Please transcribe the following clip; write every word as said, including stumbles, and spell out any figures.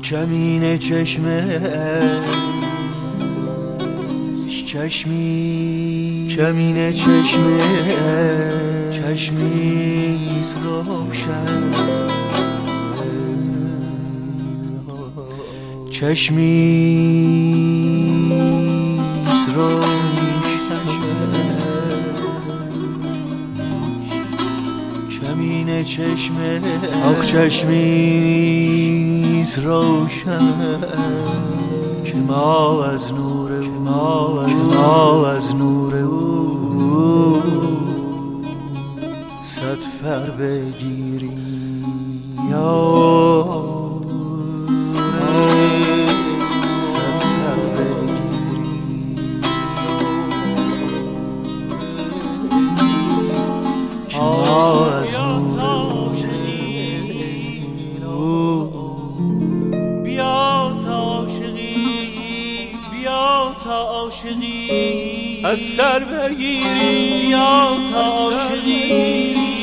کمین چشمه چشمی کمین چشمه چشمیز روشن چشمیز روشن کمین چشمه آخ چشمیز روشن که ما از نور او ما از ما از نور او صد فر بگیری یا صد فر بگیری که ما از نور او بیا تا عاشقی بیا تا عاشقی از سر بگیری بیا تا عاشقی